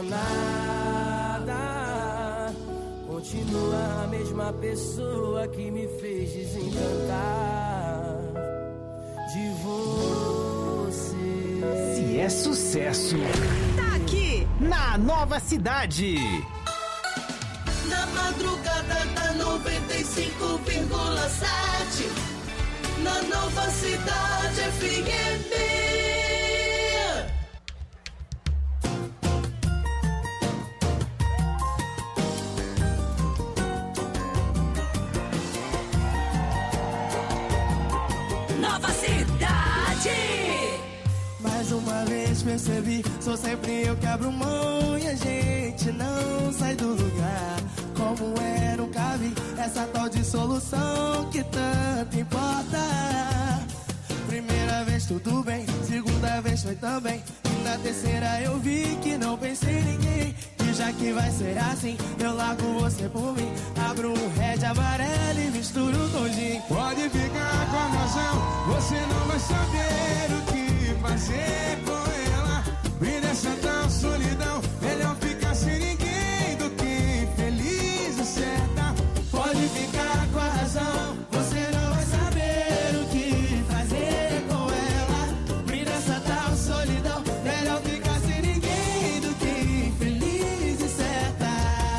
nada. Continua a mesma pessoa que me fez desencantar de você. Se é sucesso, tá aqui na Nova Cidade. Na madrugada da 95,7, na Nova Cidade FM. Nova Cidade. Mais uma vez percebi, sou sempre eu que abro mão e a gente não sai do lugar. Como é, nunca vi essa tal de solução que tanto importa. Primeira vez tudo bem, segunda vez foi também, e na terceira eu vi que não pensei em ninguém. E já que vai ser assim, eu largo você por mim. Abro um red amarelo e misturo com gin. Pode ficar com a razão, você não vai saber o que fazer com ela. E nessa tal solidão, melhor ficar sem ninguém do que infeliz e certa. Pode ficar com a razão, você não vai saber o que fazer com ela. E nessa tal solidão, melhor ficar sem ninguém do que infeliz e certa.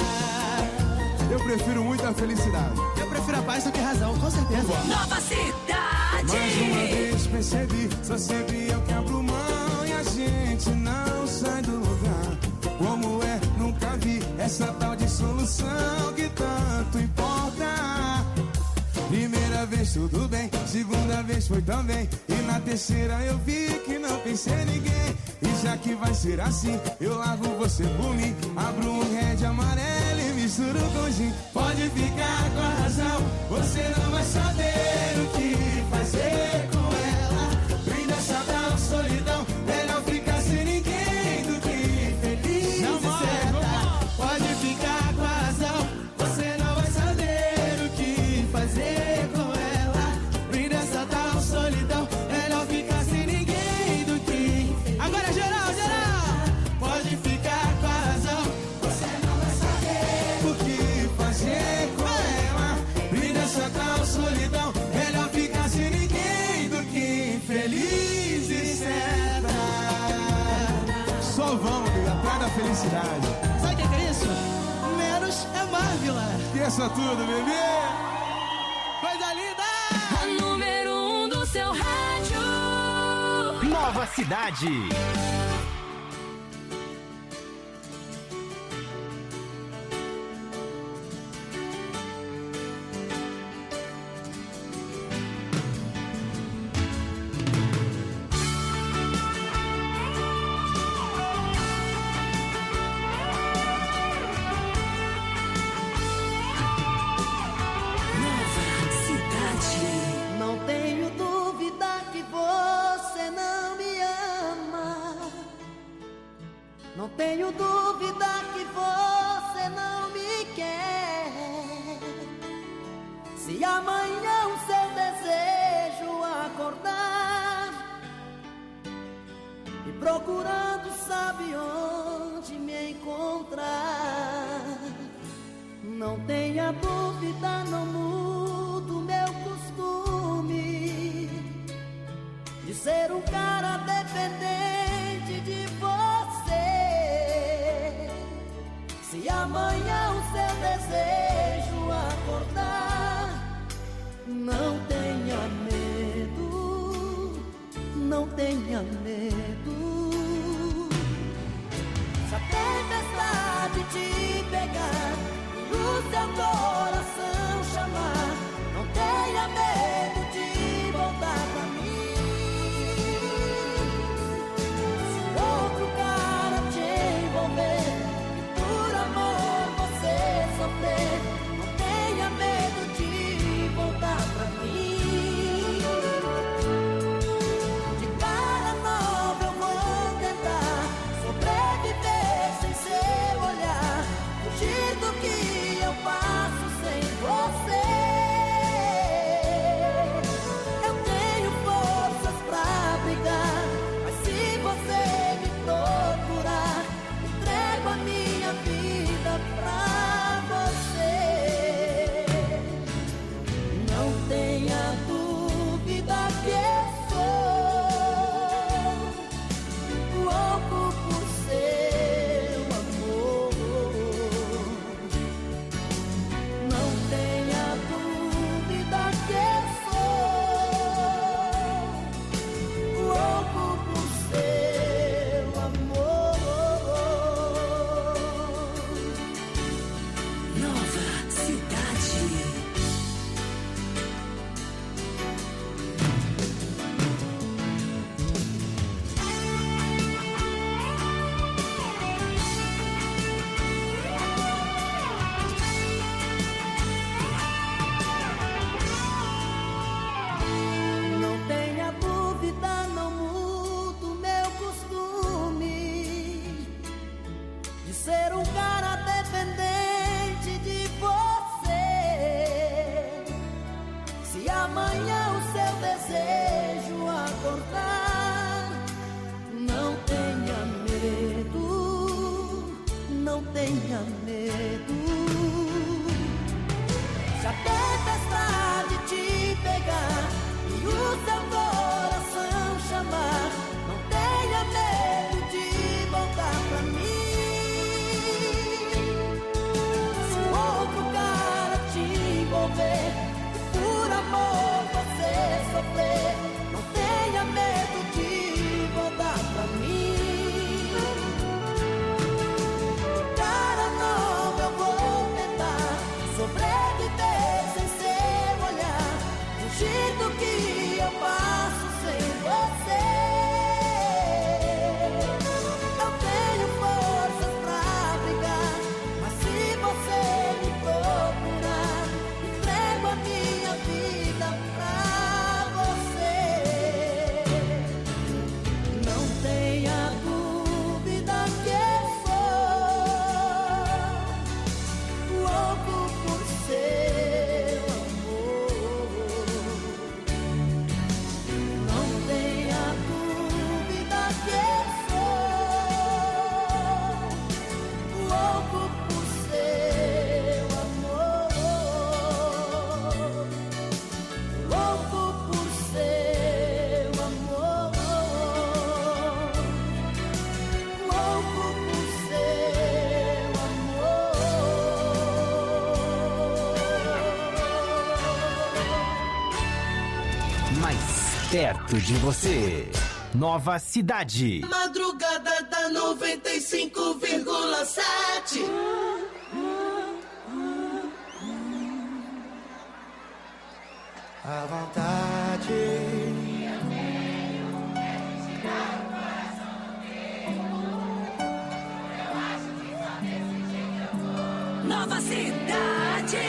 Eu prefiro muito a felicidade. Eu prefiro a paz do que a razão, com certeza. Nova Cidade. Mais uma vez percebi, sou sempre eu que abro mão e a gente não sai do lugar. Como é, nunca vi essa tal de solução que tanto importa. Primeira vez tudo bem, segunda vez foi também, e na terceira eu vi que não pensei em ninguém. E já que vai ser assim, eu largo você por mim. Abro um red amarelo e misturo com gin. Pode ficar com a razão, você não vai saber o que fazer com ela. Brinda essa tal solidão, melhor ficar sem ninguém do que feliz e certa. Pode ficar com a razão, você não vai saber o que fazer com ela. Brinda essa tal solidão, melhor ficar sem ninguém do que. Agora geral, geral! Pode ficar com a razão, você não vai saber O que fazer com ela? Brinda essa tal solidão, melhor ficar sem ninguém do que infeliz e certa. Só vamos, amigo, atrás da felicidade. Sabe o que é isso? Menos é mais, Vila. Esqueça tudo, bebê. Coisa linda! A número 1 do seu rádio. Nova Cidade. Não tenho dúvida que você não me ama. Não tenho dúvida que você não me quer. Se amanhã o seu desejo acordar e procurando sabe onde me encontrar, não tenha dúvida, não mudo meu costume de ser um cara dependente de você. Se amanhã o seu desejo acordar, não tenha medo, não tenha medo. Se a tempestade te pegar, o seu coração chamar, não tenha medo de voltar pra mim. Se outro cara te envolver e por amor você sofrer, não tenha medo de voltar pra mim. De cara nova eu vou tentar sobreviver sem seu olhar, fugir do que eu passo Perto de você. Nova Cidade. Madrugada da 95,7. À vontade. Nova Cidade.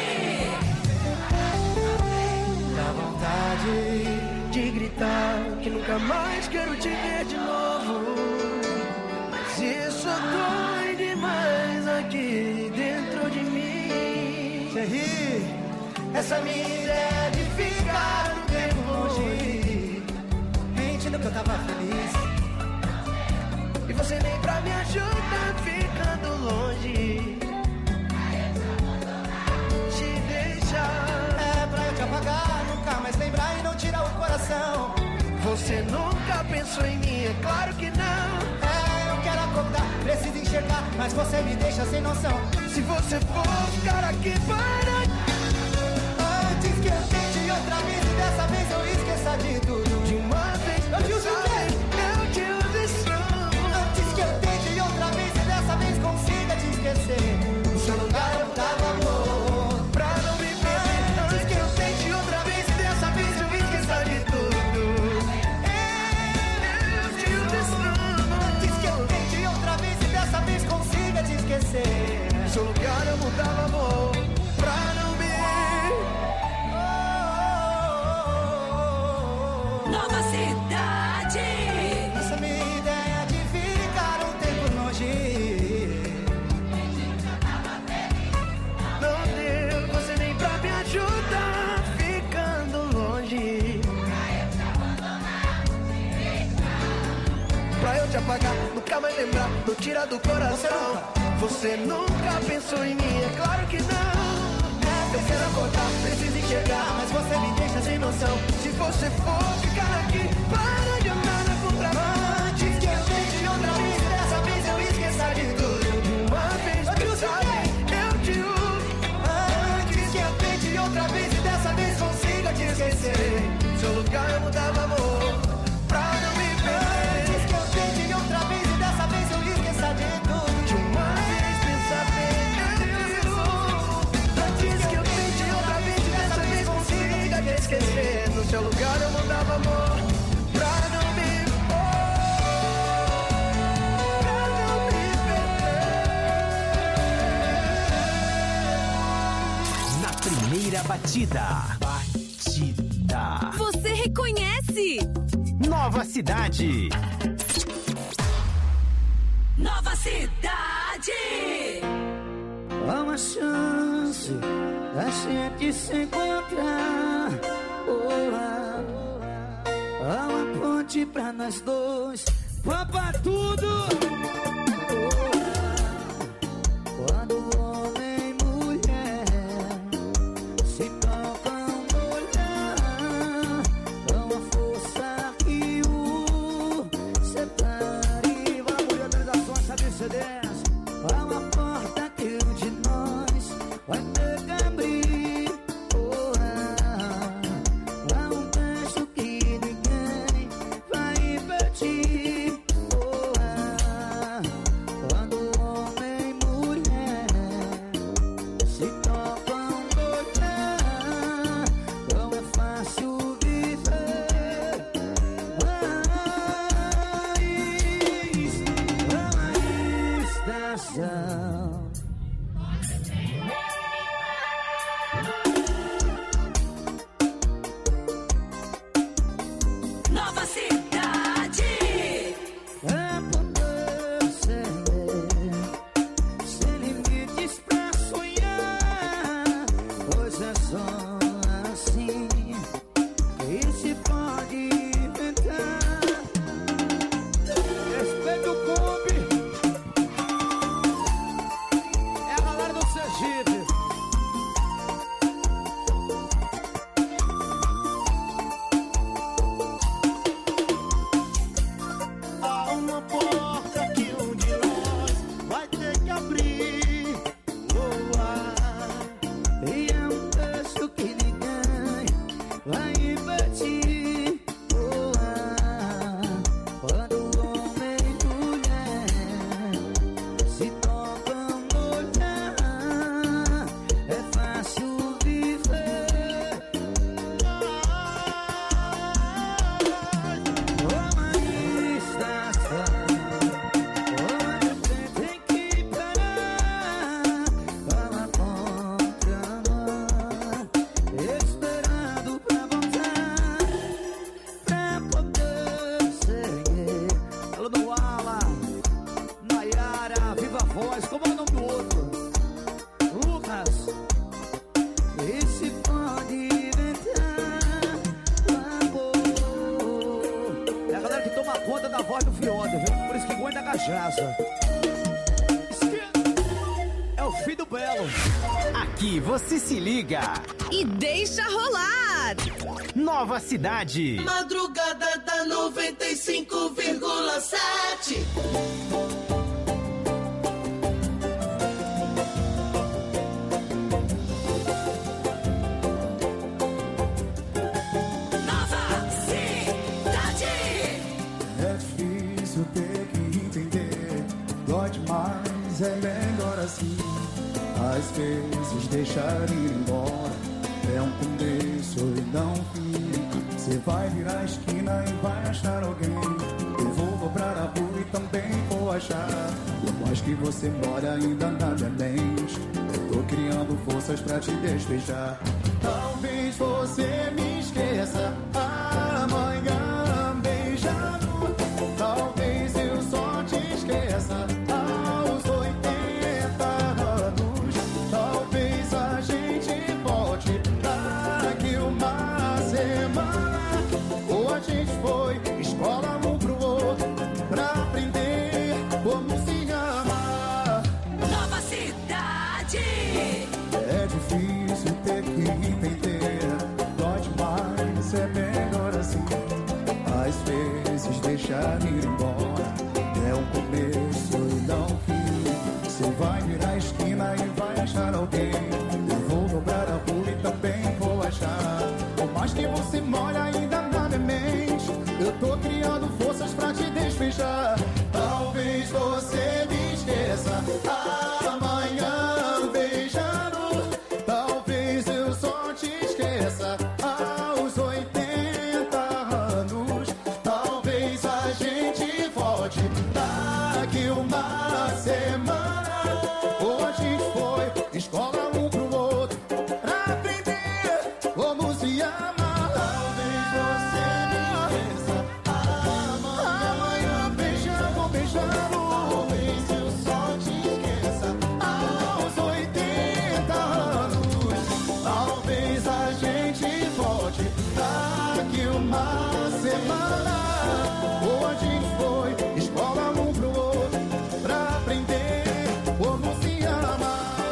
Dá vontade de gritar que nunca mais quero te ver de novo. Mas isso dói demais aqui dentro de mim. Você ri, essa minha ideia de ficar um tempo longe, mentindo que eu tava feliz. E você nem pra me ajudar ficando longe. Te deixar é pra eu te apagar, nunca mais lembrar e não tirar o coração. Você nunca pensou em mim, é claro que não. É, eu quero acordar, preciso enxergar, mas você me deixa sem noção. Se você for ficar aqui para antes que eu tente outra vez e dessa vez eu esqueça de tudo. De uma vez eu te uso bem, eu te uso isso. Antes que eu tente outra vez e dessa vez consiga te esquecer. No seu lugar eu dava amor pra não me perder. Antes que eu tente outra vez e dessa vez eu esqueça de tudo. Eu te uso isso. Antes que eu tente outra vez e dessa vez consiga te esquecer. No seu lugar eu mudava amor pra não me Nova Cidade. Essa minha ideia de ficar um tempo longe. não deu você nem pra me ajudar ficando longe. Pra eu te apagar, nunca mais lembrar, não tirar do coração. Você nunca pensou em mim, é claro que não. Eu quero acordar, preciso enxergar, mas você me deixa sem noção. Se você for ficar aqui, para de andar na contramão. Antes que eu tente outra vez, dessa vez eu esqueça de tudo. De uma vez, eu te uso. Antes que eu tente outra vez e dessa vez consiga te esquecer. Seu lugar eu mudava amor pra não me perder. Antes que eu tente outra vez e dessa vez eu esqueça de tudo. De uma vez, pensa bem. Antes que eu tente outra vez e dessa vez consiga te esquecer. No seu lugar eu mudava amor pra não me perder. Na primeira batida. Você reconhece? Nova Cidade. Nova Cidade. Há uma chance da gente se encontrar. Há uma ponte pra nós dois. Papa tudo. Quando homem e mulher se tocam no olhar, com a força que o separe. Vamos de organizações, sabe CDs. Há uma porta que um de nós vai ter que abrir. Há um beijo que ninguém vai impedir. Mas como é o nome do outro? Lucas. Esse pode inventar amor. É a galera que toma conta da voz do Fioda, viu? Por isso que aguenta a cachaça. É o filho do Belo. Aqui você se liga E deixa rolar. Nova Cidade. Madrugada da 95,7. Nova Cidade. É difícil ter que entender, dói demais, é melhor assim. Às vezes deixar ir embora é um começo e não um fim. Você vai virar a esquina e vai achar alguém. Eu vou dobrar a rua e também vou achar. Por mais que você mora ainda na minha mente, eu tô criando forças pra te despejar. Talvez você me esqueça amanhã beijando. Talvez eu só te esqueça aos 80 anos. Talvez a gente volte daqui uma semana. Ou a gente foi escola um pro outro pra aprender como se ama. Nova Cidade. É difícil ter que entender, dói demais, é melhor assim. Às vezes deixar ir embora é um começo e não um fim. Você vai virar a esquina e vai achar alguém. Eu vou dobrar a rua e também vou achar. Por mais que você mora ainda na minha mente, eu tô criando forças pra te despejar. Talvez você me esqueça amanhã beijando. Talvez eu só te esqueça aos 80 anos. Talvez a gente volte daqui uma semana. Ou a gente foi escola um pro outro pra aprender como se ama. Talvez você me esqueça amanhã beijando, beijando. Talvez eu só te esqueça aos 80 anos. Talvez a gente volte daqui uma semana. Ou a gente foi escola um pro outro pra aprender como se ama.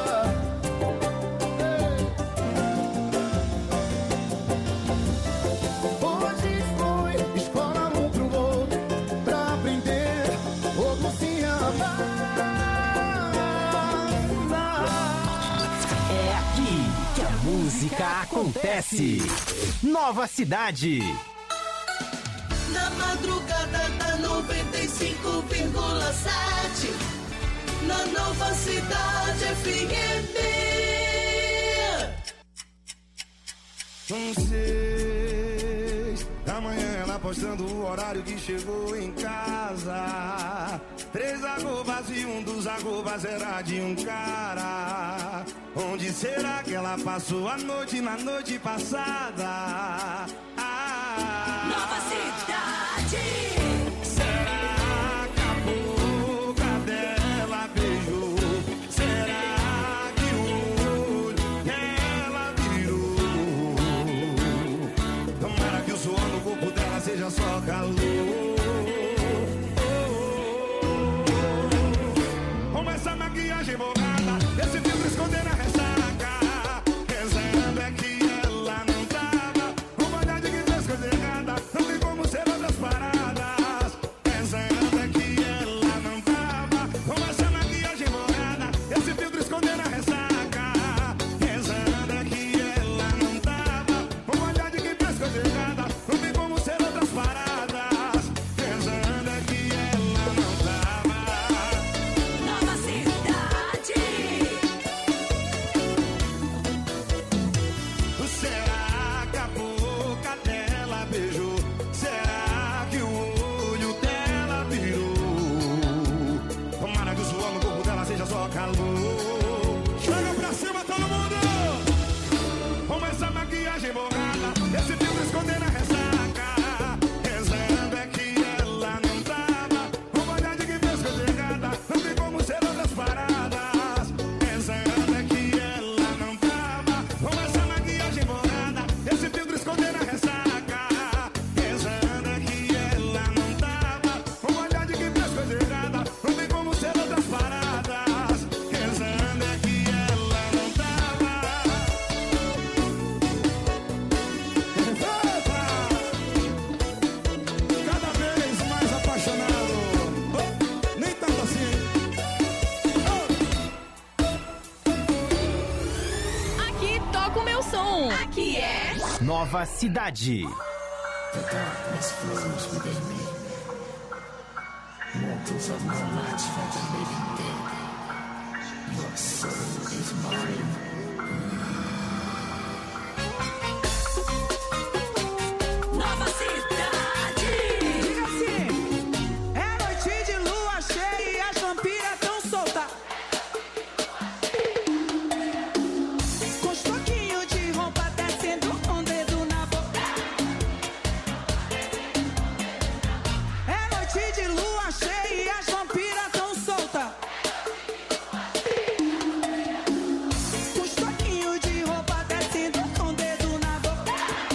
Hoje foi escola um pro outro pra aprender como se ama. É aqui que a música acontece. Nova Cidade. Na madrugada da 95,7. Na Nova Cidade FM. São 6 da manhã, ela postando o horário que chegou em casa. 3 arrobas e um dos arrobas era de um cara. Onde será que ela passou a noite na noite passada? Nova Cidade. Será que a boca dela beijou? Será que o olho dela virou? Tomara que o suor no corpo dela seja só calor. Com essa maquiagem borrada, esse filtro escondendo a ressaca. Rezando é que ela não tava. Uma verdade que fez coisa errada. Não tem como ser outras paradas. Rezando é que ela não tava. Com essa maquiagem borrada, esse filtro escondendo a ressaca. Rezando é que ela não tava. Uma verdade que fez coisa errada. Não tem como ser outras paradas. Rezando é que ela não tava. Nova Cidade. Será que a boca dela beijou? Será que o olho dela virou? Tomara que o suor no corpo dela seja só calor. Chega pra cima todo mundo! Com essa maquiagem borrada, esse filtro escondendo a ressaca. Rezando é que ela não tava. Uma verdade que fez coisa errada. Não tem como ser outras paradas. aqui é Nova Cidade. The darkness flows within me. Mortals of my light from the living dead. Your soul is mine. Nova Cidade. Diga assim, é noite de lua cheia e as vampiras tão soltas. Com os toquinhos de roupa descendo com o dedo na boca. É noite de lua cheia e as vampiras tão soltas. Com os toquinhos de roupa descendo com o dedo na boca.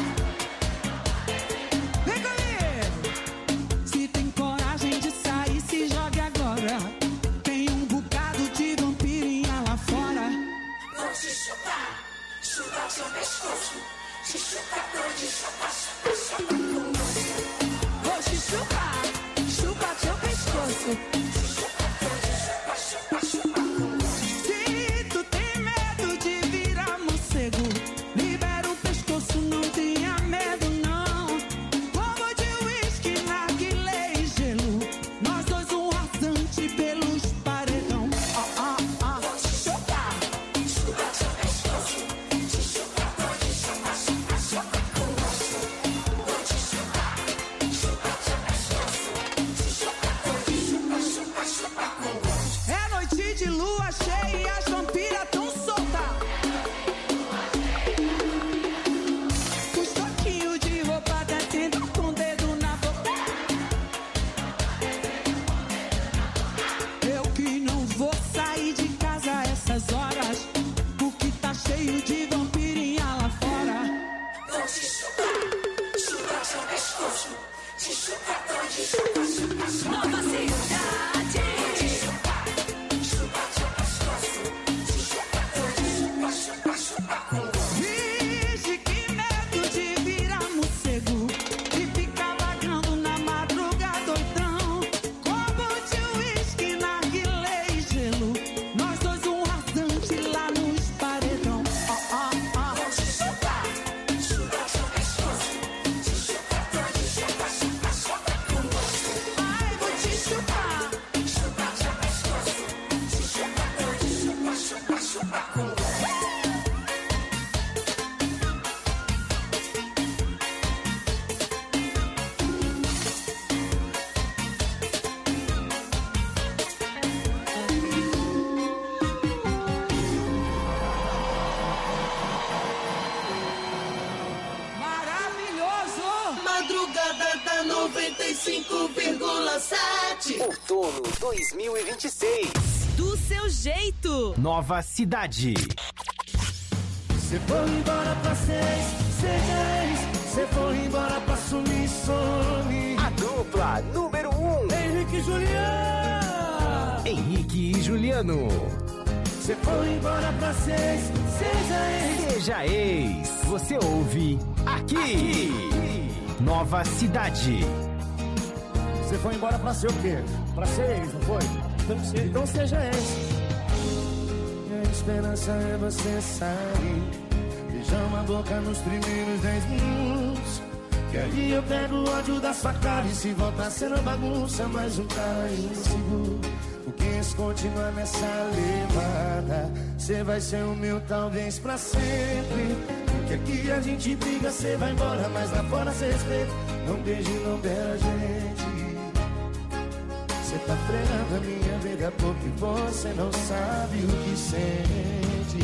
Vem comigo! Se tem coragem de sair, se jogue agora. Tem um bocado de vampirinha lá fora. Vou te chupar, chupar seu pescoço. Te chupar, tô de chupar, chupar, chupar com gosto. Vou te chupar, chupa seu pescoço. Te chupar, tô de chupar, chupar, chupar com gosto. Se tu tem medo de virar morcego, libera o pescoço, não tenha medo não. Como de uísque, narguilé e gelo. Nós dois um rasante pelos paredão. Vou te chupar, chupar seu pescoço. Te chupar, tô de chupar, chupar, chupar com gosto. Vou te chupar, chupar seu pescoço. Te chupar, tô de chupar, chupar, chupar com gosto. É noite de lua cheia e as vampiras tão soltas. Com os toquinhos de roupa descendo com o dedo na boca. Eu que não vou sair de casa a essas horas, porque tá cheio de vampirinha lá fora. Vou te chupar, chupar seu pescoço. Te chupar, tô de chupar, chupar, chupar. Nova Cidade. Vou te chupar, chupar seu pescoço. Te chupar, tô de chupar, chupar, chupar com gosto. Vixe, que medo de virar morcego e ficar vagando na madrugada doidão. Como de uísque, narguilé e gelo. Nós dois um rasante lá nos paredão. Vou te chupar, chupar seu pescoço. Te chupar, tô de chupar, chupar, chupar com gosto. Ai, vou te chupar. Chupar seu pescoço. Te chupar, tô de chupar, chupar, chupar com gosto. Maravilhoso! Madrugada da 95,7. Outono 2026. Do seu jeito. Nova Cidade. Cê foi embora pra seis, seja ex. Cê foi embora pra sumir, some. A dupla número 1. Henrique e Juliano. Henrique e Juliano. Cê foi embora pra seis, seja ex. Seja ex. Você ouve aqui. Nova Cidade. Você foi embora pra ser o quê? Pra ser ex, não foi? Então seja ex. Minha esperança é você sair. Beijando a boca nos primeiros 10 minutos. Que aí eu pego o ódio da sua cara. E se voltar a ser uma bagunça, mais um cara inseguro. Porque se continuar nessa levada, cê vai ser o meu talvez pra sempre. Porque aqui a gente briga, cê vai embora, mas lá fora cê respeita. Não beije, não beira a gente. Cê tá fregando a minha vida porque você não sabe o que sente.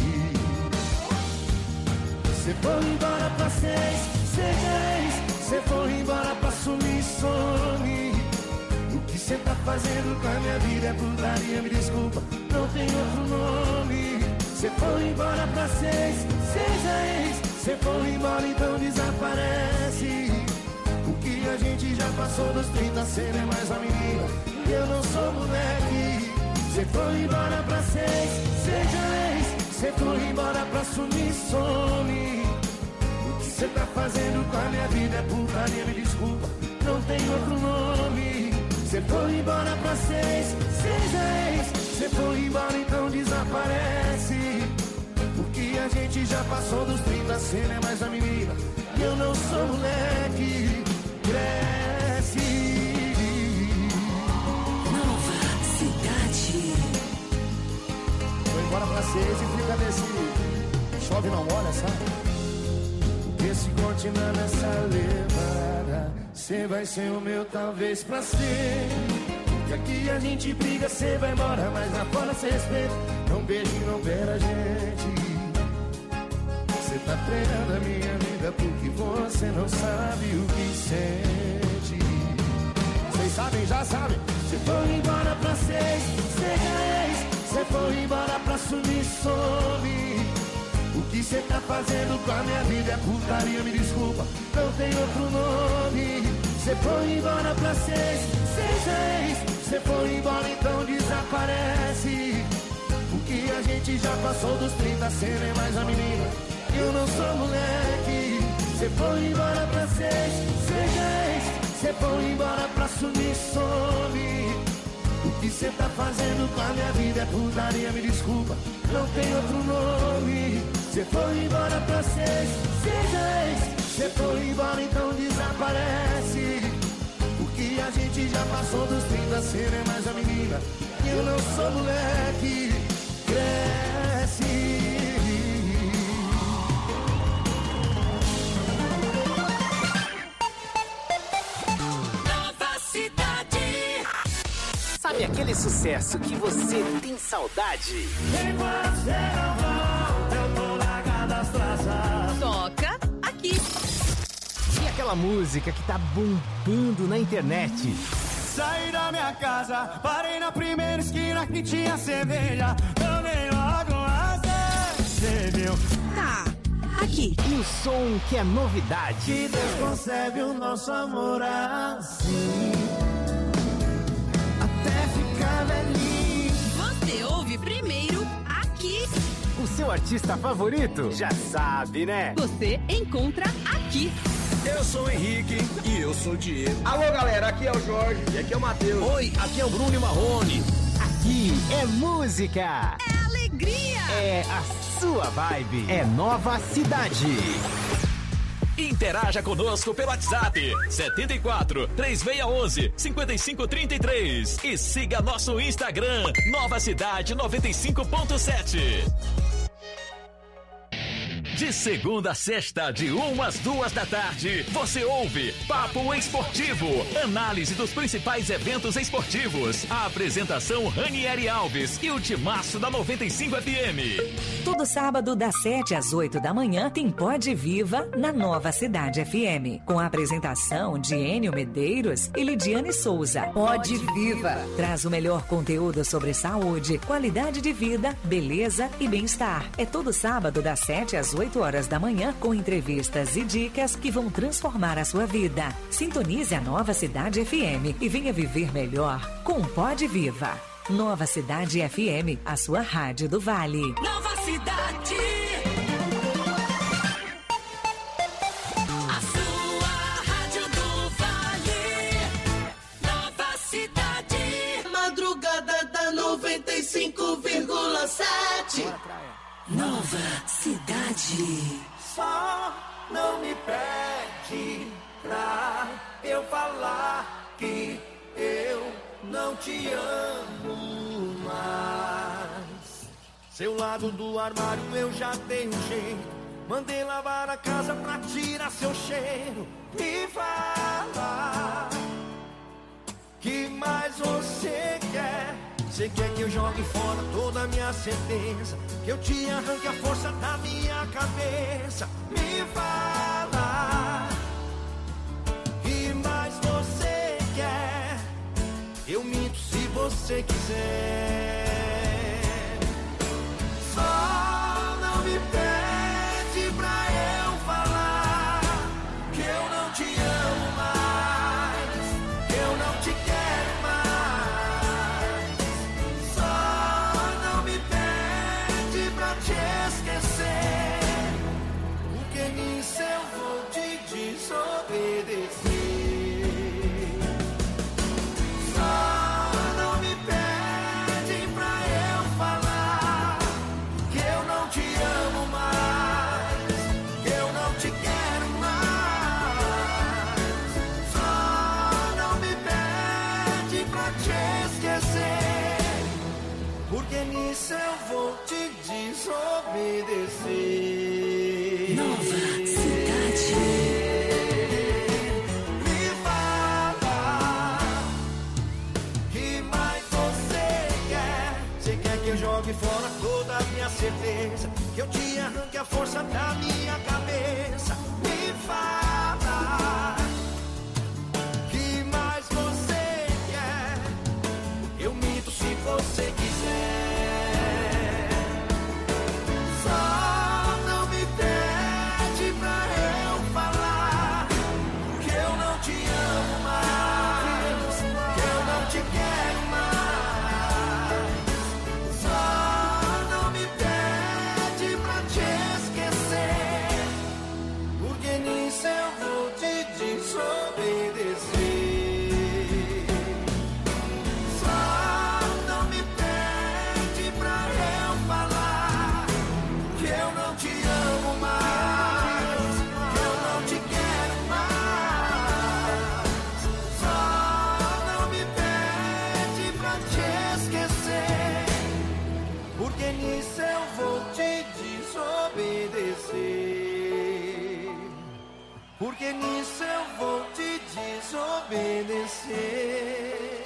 Cê foi embora pra seis, seja ex. Cê foi embora pra sumir, some. O que cê tá fazendo com a minha vida é putaria, me desculpa, não tem outro nome. Cê foi embora pra seis, seja ex. Cê foi embora, então desaparece. O que a gente já passou dos 30, cê não é mais uma menina e eu não sou moleque. Cê foi embora pra seis, seja ex. Cê foi embora pra sumir, some. O que cê tá fazendo com a minha vida é putaria, me desculpa, não tem outro nome. Cê foi embora pra seis, seja ex. Cê foi embora, então desaparece. O que a a gente já passou dos 30, cê não é mais a menina. E eu não sou moleque, cresce. Nova Cidade. Vou embora pra 6 e fica nesse chove não molha, sabe? Porque se continuar nessa levada, cê vai ser o meu talvez pra ser. Que aqui a gente briga, cê vai embora, mas lá fora cê respeita. Não beija e não beira a gente. Cê tá treinando a minha vida porque você não sabe o que sente. Vocês sabem, já sabem. Cê foi embora pra 6, seja ex. Cê foi embora pra sumir, some. O que cê tá fazendo com a minha vida é putaria, me desculpa, não tem outro nome. Cê foi embora pra 6, seja ex. Cê foi embora, então desaparece. Porque a gente já passou dos 30, cê não é mais a menina. Eu não sou moleque. Cê foi embora pra 6, seja ex. Cê foi embora pra sumir, some. O que cê tá fazendo com a minha vida é putaria, me desculpa, não tem outro nome. Cê foi embora pra 6, seja ex. Cê foi embora, então desaparece. Porque a gente já passou dos 30, cê não é mais a menina. E eu não sou moleque, cresce. Sabe aquele sucesso que você tem saudade? Enquanto você não volta, eu tô largado as traças. Toca aqui. E aquela música que tá bombando na internet? Saí da minha casa, parei na primeira esquina que tinha cerveja. Tomei logo uma cê viu? Tá aqui. E o som que é novidade? Que Deus concebe o nosso amor assim, até ficar velhinho. Você ouve primeiro aqui. O seu artista favorito? Já sabe, né? Você encontra aqui. Eu sou o Henrique e eu sou o Diego. Alô, galera, aqui é o Jorge e aqui é o Matheus. Oi, aqui é o Bruno e Marrone. Aqui é música. É alegria. É a sua vibe. É Nova Cidade. Interaja conosco pelo WhatsApp 74 3611 5533 e siga nosso Instagram Nova Cidade 95.7. De segunda a sexta, de 1 às 2 da tarde, você ouve Papo Esportivo, análise dos principais eventos esportivos. A apresentação Ranieri Alves e o timaço da 95 FM. Todo sábado, das 7 às 8 da manhã, tem Pode Viva na Nova Cidade FM, com a apresentação de Enio Medeiros e Lidiane Souza. Pode Viva traz o melhor conteúdo sobre saúde, qualidade de vida, beleza e bem-estar. É todo sábado, das 7 às 8 horas da manhã, com entrevistas e dicas que vão transformar a sua vida. Sintonize a Nova Cidade FM e venha viver melhor com Pode Viva. Nova Cidade FM, a sua rádio do Vale. Nova Cidade. A sua rádio do Vale. Nova Cidade. Madrugada da 95,7. Nova Cidade. Só não me pede pra eu falar que eu não te amo mais. Seu lado do armário eu já dei um jeito. Mandei lavar a casa pra tirar seu cheiro. Me fala, que mais você quer? Você quer que eu jogue fora toda a minha certeza, que eu te arranque a força da minha cabeça? Me fala, que mais você quer? Eu minto se você quiser. Só não me pede pra eu falar que eu não te amo mais, que eu não te quero mais. Só não me pede pra te esquecer, porque nisso eu vou te desobedecer. Só não me pede pra nisso eu vou te desobedecer. Nova Cidade. Me fala, que mais você quer? Você quer que eu jogue fora toda a minha certeza? Que eu te arranque a força da minha cabeça? Me fala, que mais você quer? Eu minto se você quiser. Só não me pede pra eu falar que eu não te amo mais, que eu não te quero mais. Só não me pede pra te esquecer, porque nisso eu vou te desobedecer. Só não me pede pra eu falar que eu não te amo mais, que eu não te quero mais. Só não me pede pra te esquecer, porque nisso eu vou te desobedecer. Porque nisso eu vou te desobedecer.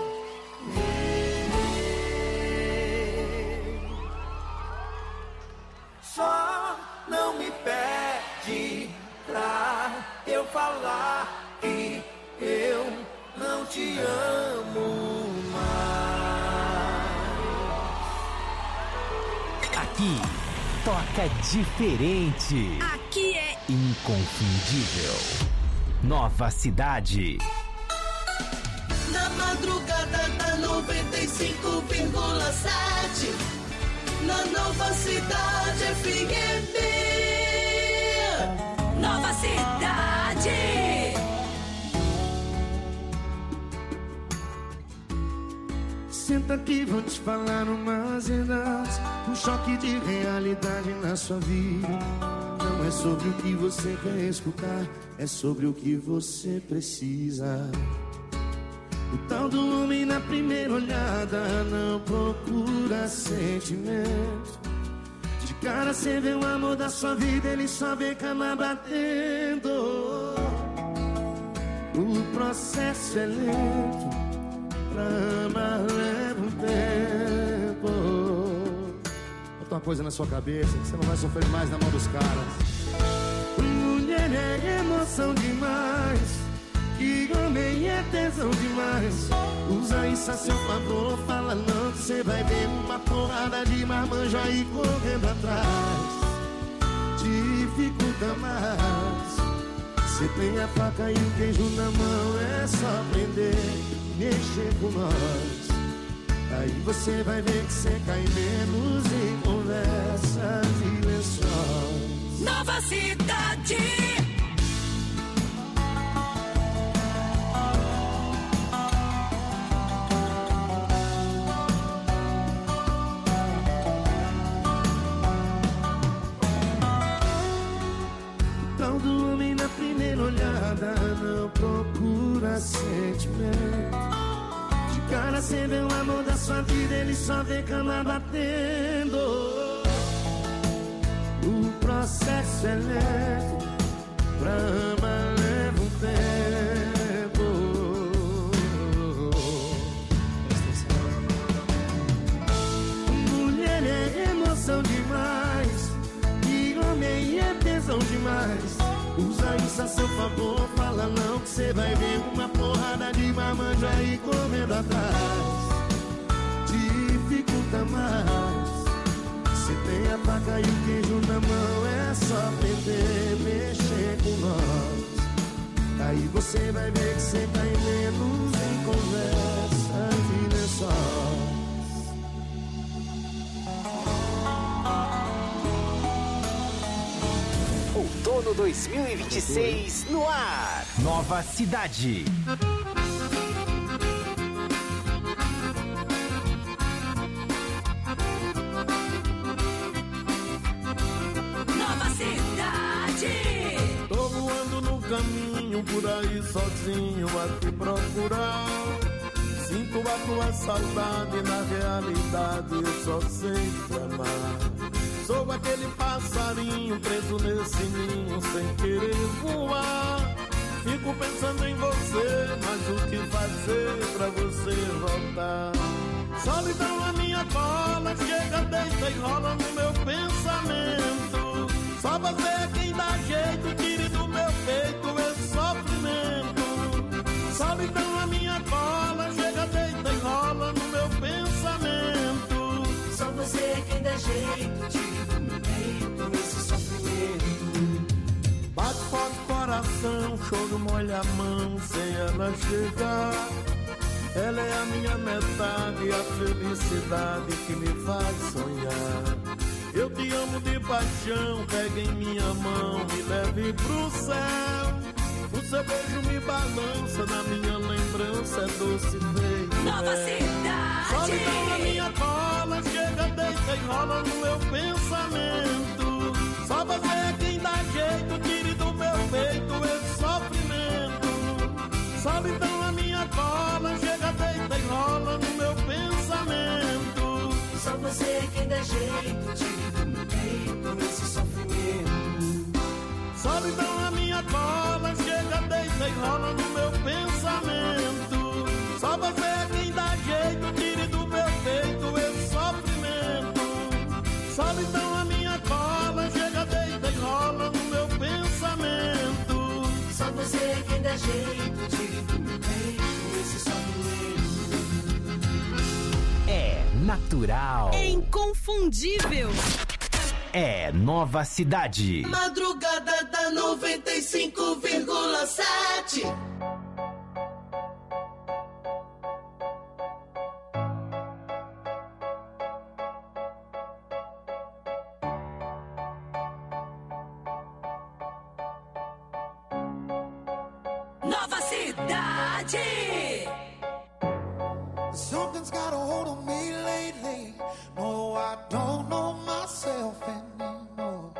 Só não me pede pra eu falar que eu não te amo mais. Aqui toca diferente. Aqui é Inconfundível. Nova Cidade. Na madrugada da 95,7. Na Nova Cidade FM. Nova Cidade. Senta aqui, vou te falar umas verdades. Um choque de realidade na sua vida. Não é sobre o que você quer escutar, é sobre o que você precisa. O tal do homem na primeira olhada não procura sentimento. De cara cê vê o amor da sua vida, ele só vê cama batendo. O processo é lento, pra amar leva um tempo. Bota uma coisa na sua cabeça, que você não vai sofrer mais na mão dos caras. Mulher é emoção demais, que homem é tesão demais. Usa isso a seu favor, fala não, que cê vai ver uma porrada de marmanjo aí correndo atrás. Dificulta mais. Cê tem a faca e o queijo na mão, é só prender, mexer com nós. Aí você vai ver que cê cai menos em conversas e lençóis. Nova Cidade. Do homem na primeira olhada não procura sentimento. De cara cê vê o amor da sua vida, ele só vê cama batendo. O processo é lento, pra amar leva um tempo. Mulher é emoção demais, e homem é tesão demais. Usa isso a seu favor, fala não, que cê vai ver uma porrada de marmanjo aí correndo atrás. Dificulta mais. Cê tem a faca e o queijo na mão, é só prender, mexer com nós. Aí você vai ver que cê cai menos em conversas e lençóis. Outono 2026 no ar. Nova Cidade. Nova Cidade. Tô voando no caminho por aí sozinho a te procurar. Sinto a tua saudade, na realidade eu só sei te amar. Sou aquele passarinho preso nesse ninho sem querer voar. Fico pensando em você, mas o que fazer pra você voltar? Solidão é minha bola, chega, deita e rola no meu pensamento. Só você é quem dá jeito, tire do meu peito esse sofrimento. Solidão é minha bola, chega, deita e rola no meu pensamento. Só você é quem dá jeito, tire do meu peito esse sofrimento. Bate forte o coração, choro molha a mão sem ela chegar. Ela é a minha metade, a felicidade que me faz sonhar. Eu te amo de paixão, pega em minha mão, me leve pro céu. O seu beijo me balança, na minha lembrança é doce feito Nova Cidade. Solidão é minha bola, chega, deita e rola no meu pensamento. Só você é quem dá jeito, tire do meu peito esse sofrimento. Solidão é minha bola, chega, deita e rola no meu pensamento. Só você é quem dá jeito, tire do meu peito esse sofrimento. Solidão é minha bola, chega, deita e rola no meu pensamento. Só você é quem dá jeito, tire do meu peito esse sofrimento. Solidão é minha bola, chega, deita e rola no meu pensamento. Só você é quem dá jeito, tire do meu peito esse sofrimento. É natural. É inconfundível. É Nova Cidade. Madrugada da 95,7. Nova Cidade. Something's got a hold on me lately. No, I don't know myself anymore.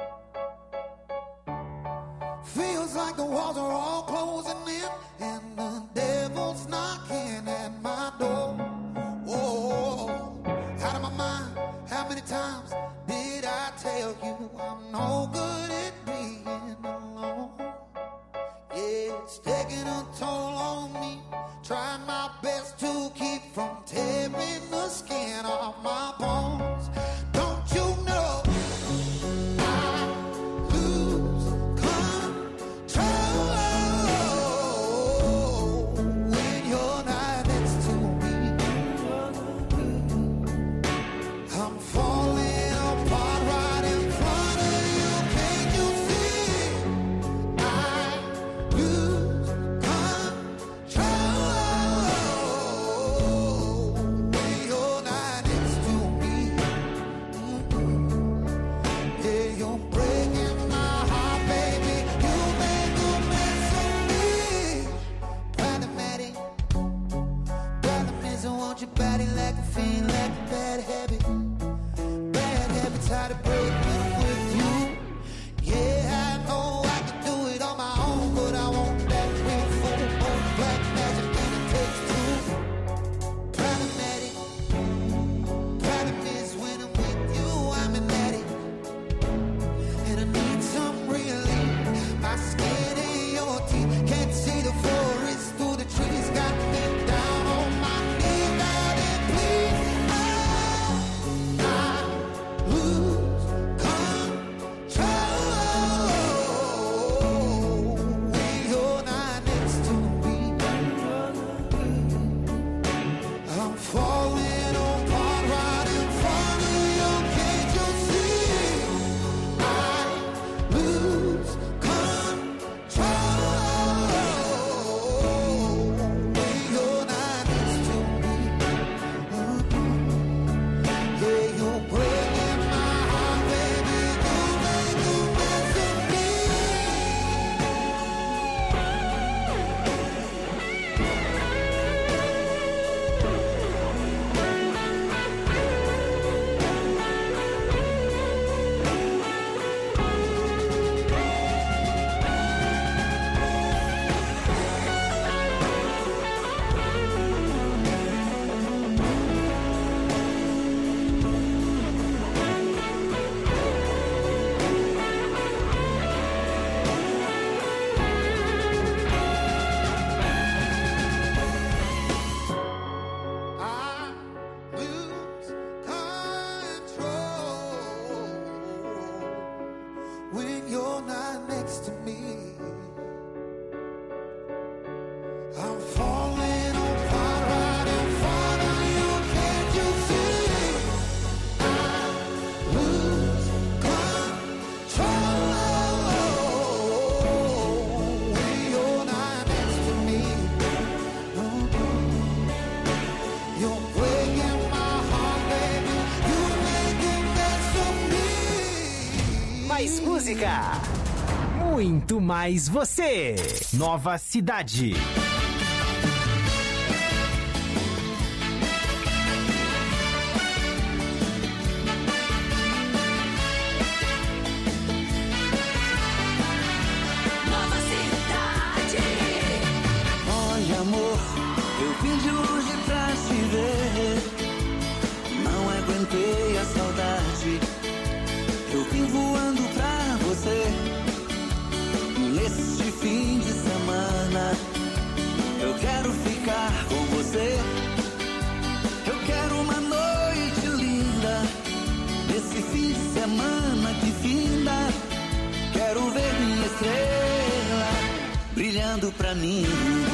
Feels like the walls are all closing in and the devil's knocking at my door. Oh, out of my mind. How many times did I tell you I'm no good at being alone? Yeah, it's taking a toll on me. Trying my best to keep from tearing the skin off my bones. Don't you know I lose control when you're not next to me? I'm falling apart right in front of you. Can't you see? I lose control when you're not next to me. Yeah, you're breaking my heart, baby. You make a mess of me. Problematic. Problem is I want your body like a fiend, like a bad habit. Bad habits hard to break when I'm with you. Yeah, I know I can do it on my own, but I want that real full on black magic and it takes two. Problematic. Problem is when I'm with you, I'm an addict. And I need some relief. My skin in your teeth. Can't see the forest through the trees. Got me down on my knees. Darling, please. I lose mais música. Muito mais você. Nova Cidade. Nova Cidade. Olha, amor, eu vim de longe pra te ver. Não aguentei a saudade. Eu vim voando pra você. Neste fim de semana, eu quero ficar com você. Eu quero uma noite linda. Nesse fim de semana que finda, quero ver minha estrela brilhando pra mim.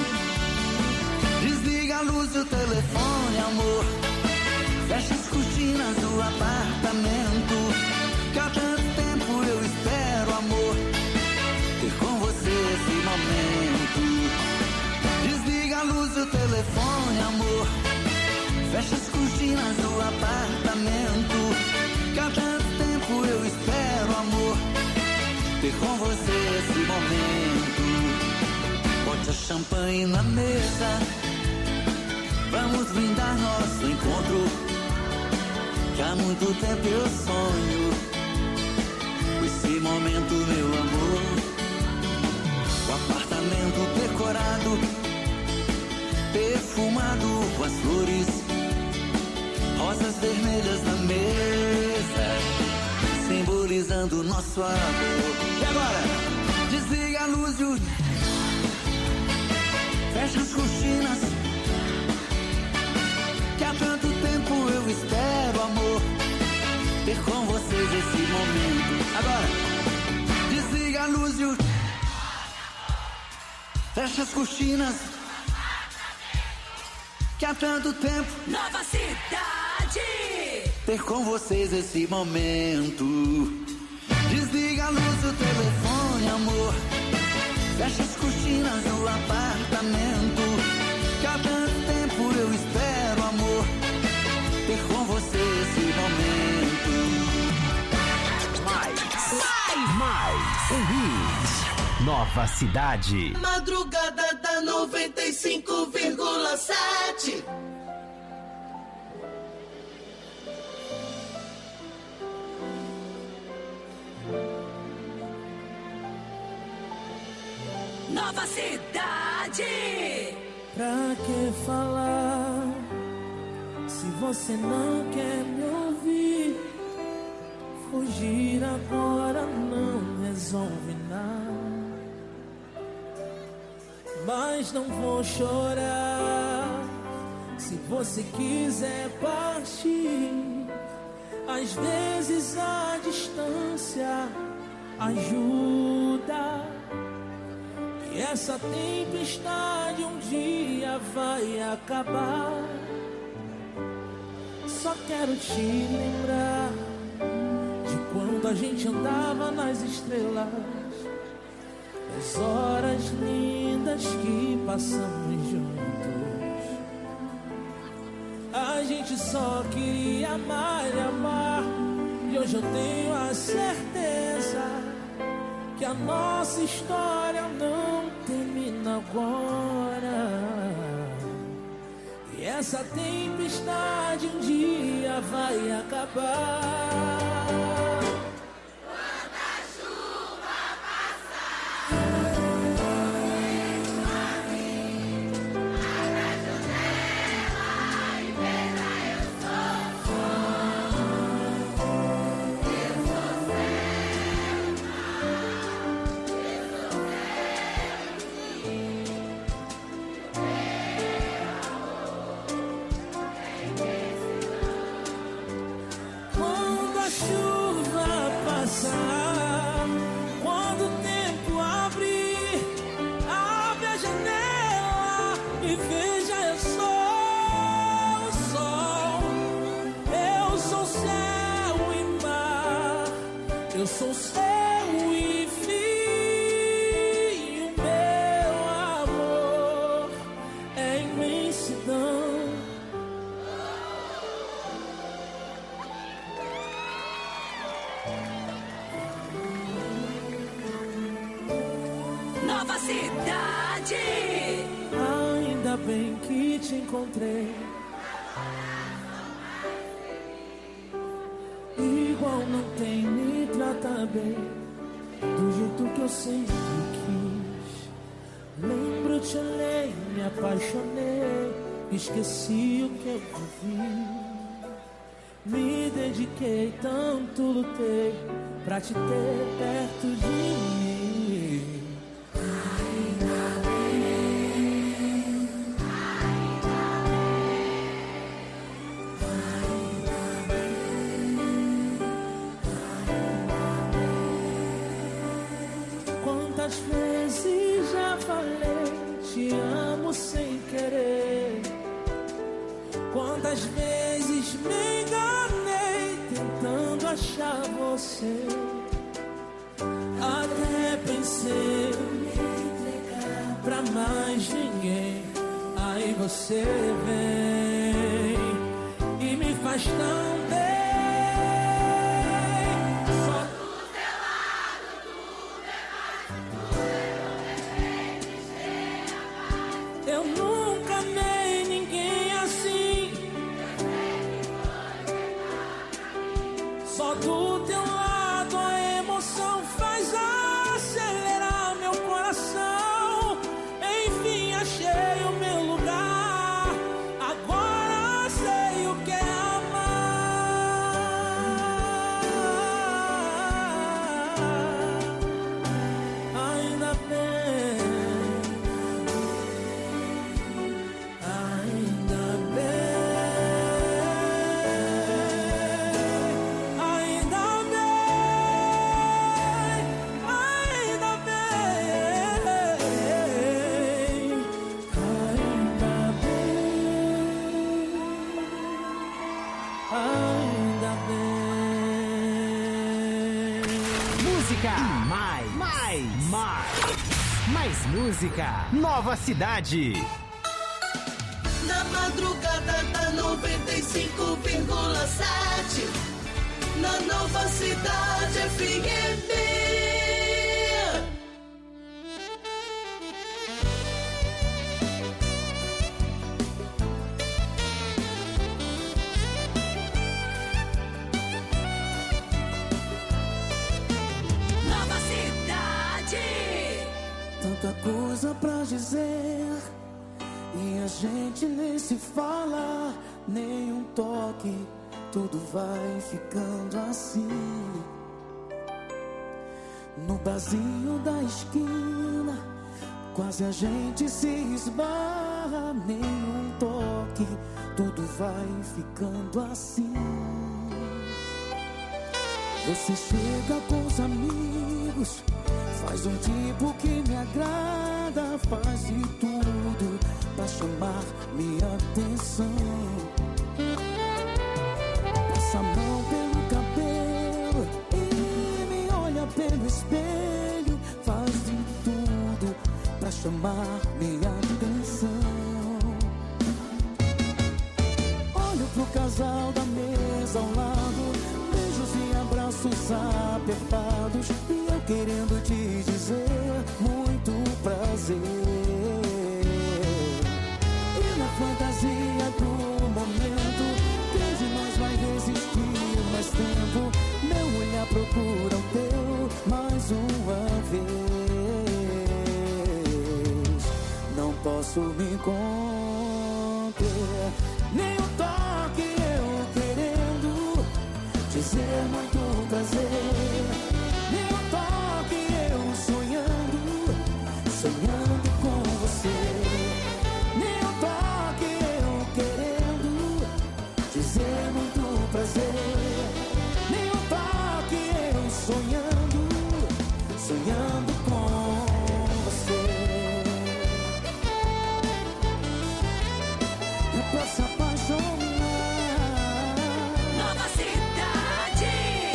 Desliga a luz do telefone, amor. Fecha as cortinas do apartamento. Que há tanto tempo eu espero, amor, ter com você esse momento. Desliga a luz do telefone, amor. Fecha as cortinas do apartamento. Que há tanto tempo eu espero, amor, ter com você esse momento. Bote a champanhe na mesa. Vamos brindar nosso encontro. Que há muito tempo eu sonho com esse momento, meu amor. O apartamento decorado, perfumado com as flores, rosas vermelhas na mesa, simbolizando nosso amor. E agora? Desliga a luz e o... fecha as cortinas. Que há tanto tempo eu espero, amor, ter com vocês esse momento. Agora, desliga a luz e o... fecha as cortinas. Que há tanto tempo... Nova Cidade. ter com vocês esse momento. Desliga a luz do telefone, amor. Fecha as cortinas do apartamento. Que há tanto tempo eu espero, amor, ter com você esse momento. Mais um hit. Nova Cidade. Madrugada da 95,7. Nova Cidade. Pra que falar se você não quer me ouvir? Fugir agora não resolve nada. Mas não vou chorar se você quiser partir. Às vezes a distância ajuda. E essa tempestade um dia vai acabar. Só quero te lembrar de quando a gente andava nas estrelas, as horas lindas que passamos juntos. A gente só queria amar e amar. E hoje eu tenho a certeza que a nossa história não termina agora. E essa tempestade um dia vai acabar. Quando a chuva passar, abre a janela e veja, eu sou Quando a chuva passar, quando o tempo abrir, abre a janela e veja, eu sou o sol, eu sou céu e mar, eu sou céu e fim, o meu amor é imensidão. Nova Cidade. Ainda bem que te encontrei. Igual não tem, me trata bem, do jeito que eu sempre quis. Lembro, te olhei, me apaixonei, esqueci o que eu vivi. Me dediquei, tanto lutei pra te ter perto de mim. Quantas vezes já falei, te amo sem querer. Quantas vezes me enganei, tentando achar você. Até pensei pra mais ninguém. Aí você vem e me faz tão bem. Eu nunca amei ninguém assim. Só do teu lado a emoção faz acelerar meu coração. Enfim, achei o meu lugar. Agora sei o que é amar. Ainda bem. Ainda bem, ainda bem. Música e mais música. Nova Cidade. Na madrugada da 95,7 na Nova Cidade FM. Nova Cidade. Tanta coisa pra dizer e a gente nem se fala, nem um toque, tudo vai ficando assim. No barzinho da esquina, quase a gente se esbarra, nem um toque, tudo vai ficando assim. Você chega com os amigos, faz um tipo que me agrada, faz de tudo pra chamar minha atenção. Passa a mão pelo cabelo e me olha pelo espelho, faz de tudo pra chamar minha atenção. Olho pro casal da mesa ao lado, beijos e abraços apertados, e eu querendo te dizer muito prazer. E na fantasia do momento, quem de nós vai resistir mais tempo? Meu olhar procura o teu mais uma vez. Não posso me conter, nem um toque eu querendo dizer muito prazer. Nem um toque eu sonhando, sonhando com você. Nem um toque eu querendo dizer muito prazer. Nem um toque eu sonhando, sonhando com você. É pra se apaixonar. Nova Cidade.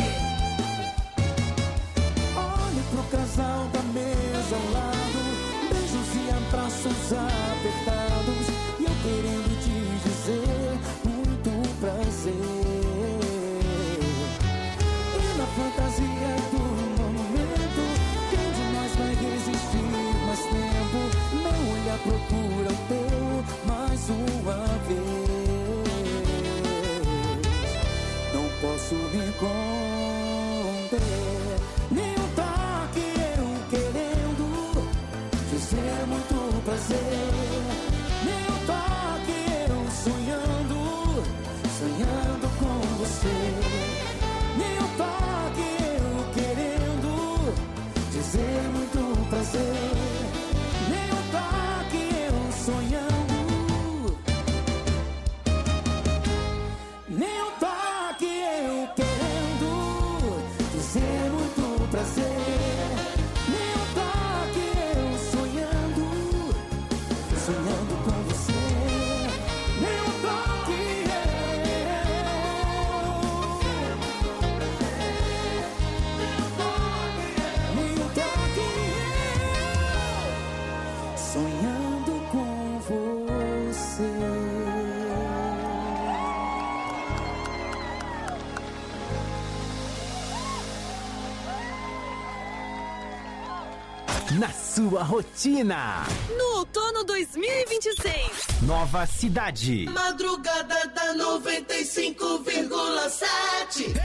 Olhe pro casal da mesa ao lado, beijos e abraços apertados, e eu querendo te dizer muito prazer. na sua rotina. No outono 2026. Nova Cidade. Madrugada da 95,7.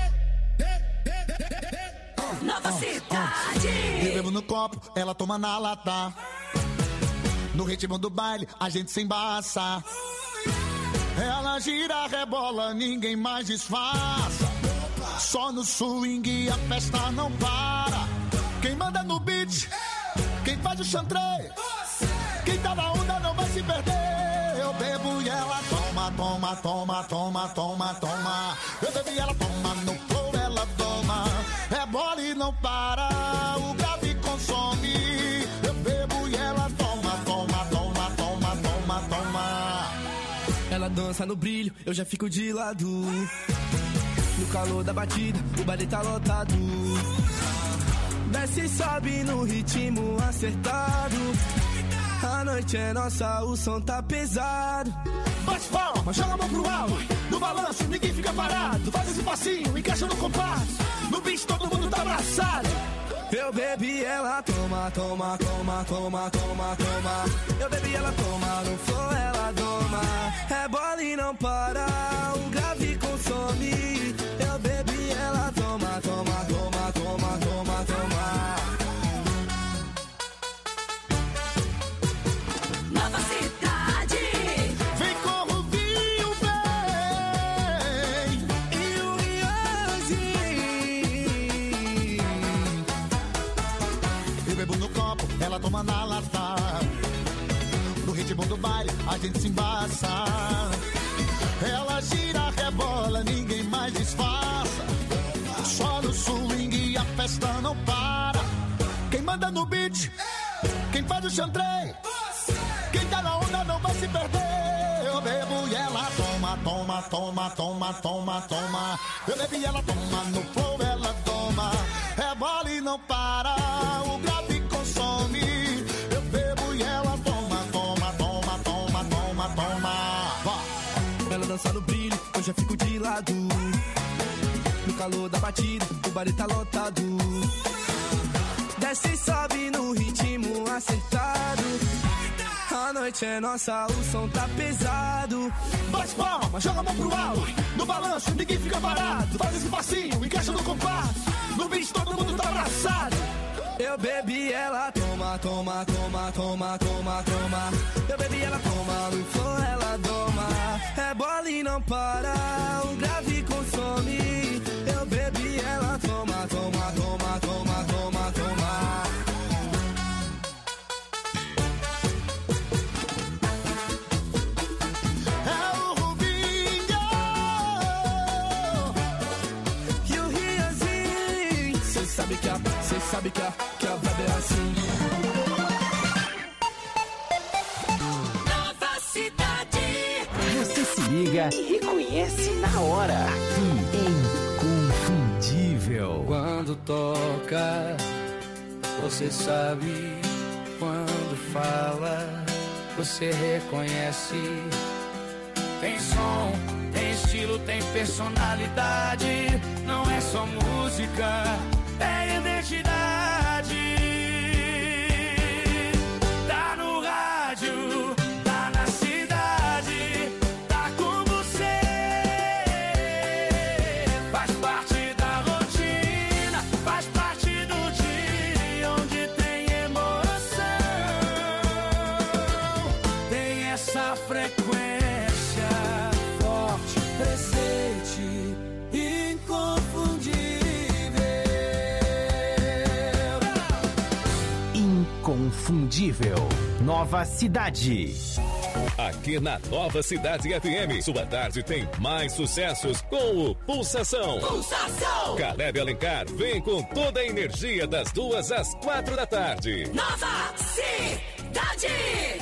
Nova Cidade. Eu bebo no copo, ela toma na lata. No ritmo do baile, a gente se embaça. Ela gira, rebola, ninguém mais disfarça. Só no swing a festa não para. Quem manda no beat, quem faz o chantre, quem tá na onda não vai se perder. Eu bebo e ela toma, toma, toma, toma, toma, toma. Eu bebo e ela toma, no flow ela toma. É bola e não para, o grave consome. Eu bebo e ela toma, toma, toma, toma, toma, toma. Ela dança no brilho, eu já fico de lado. No calor da batida, o baile tá lotado. Desce e sobe no ritmo acertado. A noite é nossa, o som tá pesado. Bate palma, joga a mão pro alto. No balanço, ninguém fica parado. Faz esse passinho, encaixa no compasso. No beat todo mundo tá abraçado. Eu bebi, ela toma, toma, toma, toma, toma, toma. Eu bebi, ela toma, no flow ela doma. É bola e não para, o grave consome. Eu bebi, ela toma, toma, toma, toma, toma, toma. Nova Cidade. Vem com o vinho, vem. E o Rianzinho. Eu bebo no copo, ela toma na lata. No ritmo do baile, a gente se embaça. Ela gira, rebola, ninguém mais disfarça. Só no swing a festa não para. Quem manda no beat, quem faz o chantre, quem tá na onda não vai se perder. Eu bebo e ela toma, toma, toma, toma, toma, toma. Eu bebo e ela toma, no flow ela toma. É bola e não para, o grave consome. Eu bebo e ela toma, toma, toma, toma, toma, toma. Ela dança no brilho, eu já fico de lado. No calor da batida, o baile tá lotado. Desce e sobe no ritmo acertado. A noite é nossa, o som tá pesado. Bate palma, joga a mão pro alto. No balanço, ninguém fica parado. Faz esse passinho, encaixa no compasso. No beat todo mundo tá abraçado. Eu bebi, ela toma, toma, toma, toma, toma, toma. Eu bebi, ela toma, no flow ela doma. É bola e não para, o grave consome. Eu bebi, ela toma, toma, toma, toma, toma, toma. É o Rubinho e o Rianzinho. Cê sabe que a vibe é assim. Nova Cidade. Você se liga e reconhece na hora. Aqui Inconfundível. Quando toca, você sabe. Quando fala, você reconhece. Tem som, tem estilo, tem personalidade. Não é só música, é identidade. Tá no rádio, tá na cidade, tá com você. Faz parte da rotina, faz parte do dia onde tem emoção. Tem essa frequência forte, presente, inconfundível. Inconfundível. Nova Cidade. Aqui na Nova Cidade FM, sua tarde tem mais sucessos com o Pulsação. Pulsação. Caleb Alencar vem com toda a energia das 2 às 4 da tarde. Nova Cidade.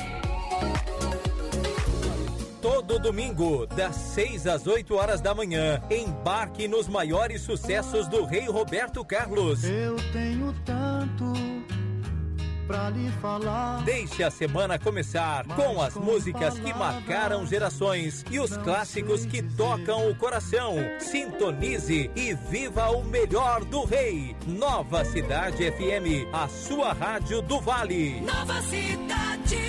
Todo domingo, das 6 às 8 horas da manhã, embarque nos maiores sucessos do Rei Roberto Carlos. Eu tenho tanto pra lhe falar. Deixe a semana começar com as músicas que marcaram gerações e os clássicos que tocam o coração. Sintonize e viva o melhor do rei. Nova Cidade FM, a sua rádio do Vale. Nova Cidade.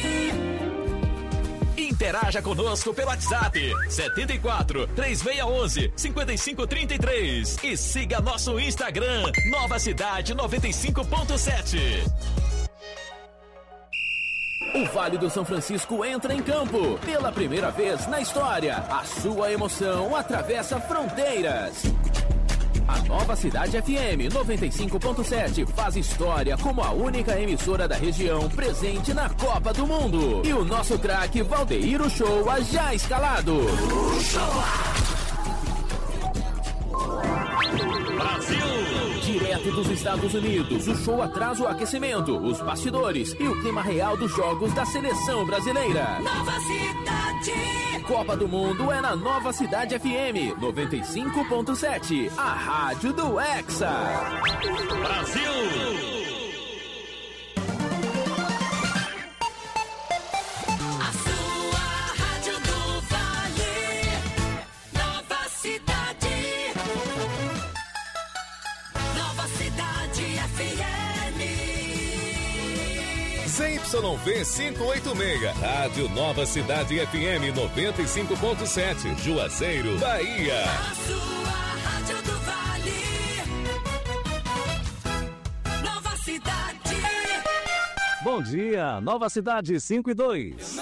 Interaja conosco pelo WhatsApp 74 3611 5533 e siga nosso Instagram Nova Cidade 95.7. O Vale do São Francisco entra em campo. Pela primeira vez na história, a sua emoção atravessa fronteiras. A Nova Cidade FM 95.7 faz história como a única emissora da região presente na Copa do Mundo. E o nosso craque Valdeir Uchoa já escalado. Brasil! Direto dos Estados Unidos, o show traz o aquecimento, os bastidores e o clima real dos jogos da seleção brasileira. Nova Cidade! Copa do Mundo é na Nova Cidade FM 95.7, a rádio do Hexa. Brasil! ZYV 586, Rádio Nova Cidade FM 95.7, Juazeiro, Bahia. A sua rádio do Vale. Nova Cidade. Bom dia, Nova Cidade 5 e 2.